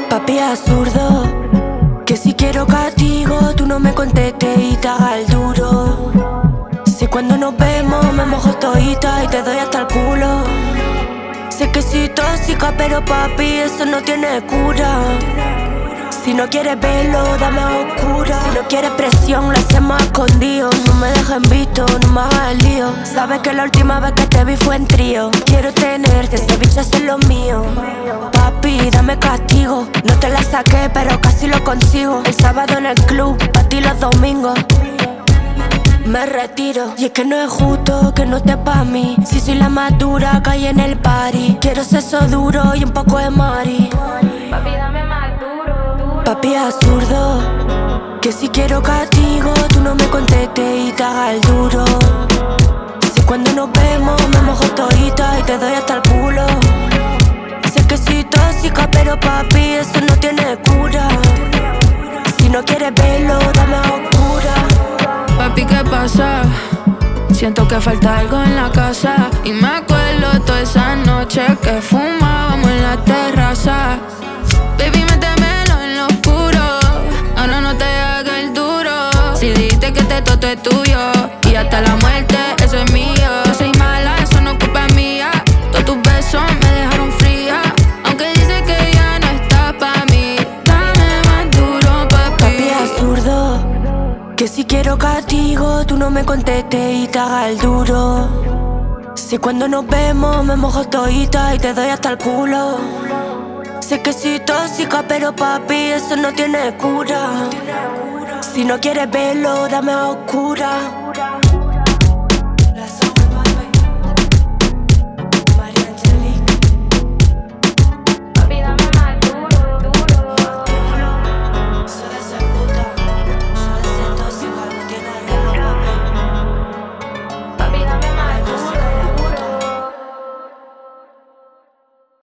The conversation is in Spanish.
Papi absurdo, que si quiero castigo, tú no me contestes y te hagas el duro. Si cuando nos vemos me mojo todita y te doy hasta el culo. Sé que soy tóxica, pero papi, eso no tiene cura. Si no quieres verlo, dame a oscura. Si no quieres presión, lo hacemos escondido. No me dejes visto, no me hagas el lío. Sabes que la última vez que te vi fue en trío. Quiero tenerte, ese bicho es lo mío. Papi, dame castigo. No te la saqué, pero casi lo consigo. El sábado en el club, pa' ti los domingos me retiro. Y es que no es justo que no esté pa' mí. Si soy la más dura que hay en el party. Quiero sexo duro y un poco de mari. Papi, dame más duro. Papi absurdo, que si quiero castigo, tú no me contestes y te hagas el duro. Si cuando nos vemos me mojo todita y te doy hasta el culo. Sé que soy tóxica, pero papi, eso no tiene cura. Si no quieres verlo, dame a oscura. Papi, ¿qué pasa? Siento que falta algo en la casa. Y me acuerdo toda esa noche que fumábamos en la terraza. Baby, métemelo en lo oscuro. Ahora no te hagas el duro. Si dijiste que todo es tuyo y hasta la muerte, eso es mío. Yo soy mala, eso no es culpa mía. Todos tus besos me dejaron fría. Aunque dices que ya no estás pa' mí, dame más duro, papi. Papi absurdo, que si quiero castigo, tú no me contestes y te hagas el duro. Si cuando nos vemos me mojo todita y te doy hasta el culo. Sé que soy tóxica, pero papi, eso no tiene cura. Si no quieres verlo, dame a oscura.